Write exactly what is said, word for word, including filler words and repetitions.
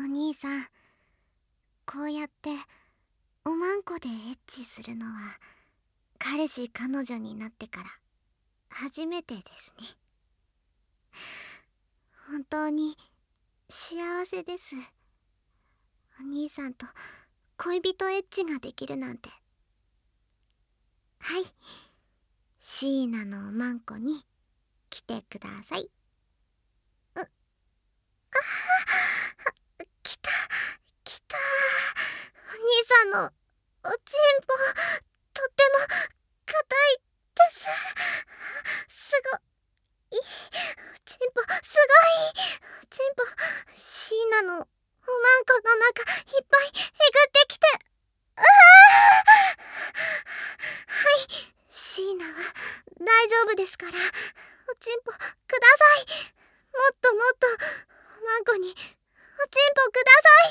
お兄さん、こうやっておまんこでエッチするのは彼氏彼女になってから初めてですね。本当に幸せです。お兄さんと恋人エッチができるなんて。はい、椎名のおまんこに来てください。うあ来た来た。お兄さんのおちんぽとっても硬いです。すごいおちんぽ、すごいおちんぽ。椎名のおまんこの中いっぱいえぐってきて、うわはい、椎名は大丈夫ですから、おちんぽください。もっともっとおまんこにおちんぽください。